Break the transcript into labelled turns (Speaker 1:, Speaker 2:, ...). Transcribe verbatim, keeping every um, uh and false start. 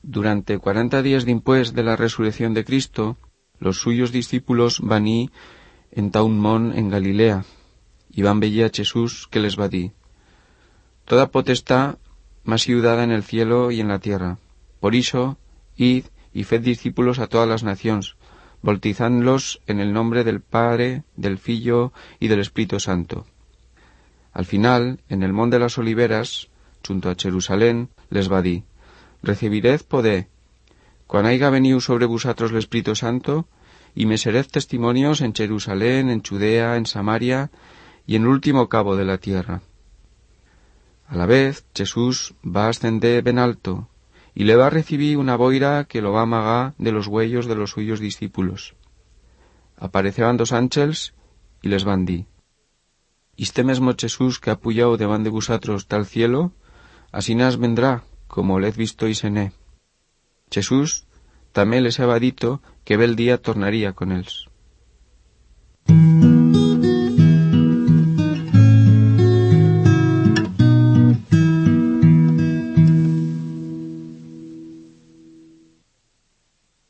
Speaker 1: Durante cuarenta días dimpués de la resurrección de Cristo, los suyos discípulos vaní en ta un mont en Galilea, y van veía a Jesús que les va dir: Toda potestad m'ha sido dada en el cielo y en la tierra. Por iso, id y fed discípulos a todas las naciones, bautizándolos en el nombre del Padre, del Filho y del Espíritu Santo. Al final, en el Monte de las Oliveras, junto a Jerusalén, les va dir: Recibired poder, cuan haiga venido sobre vosotros el Espíritu Santo, y me sered testimonios en Jerusalén, en Judea, en Samaria y en el último cabo de la tierra. A la vez, Jesús va ascender ben alto, y le va a recibir una boira que lo va a amagar de los huellos de los suyos discípulos. Apareceban dos ángeles y les van dir: Iste mesmo Jesús que ha puyao devant de vosotros tal cielo, asinas vendrá, como l'hed vistois en él. Jesús también les había dito que bel día tornaría con ellos.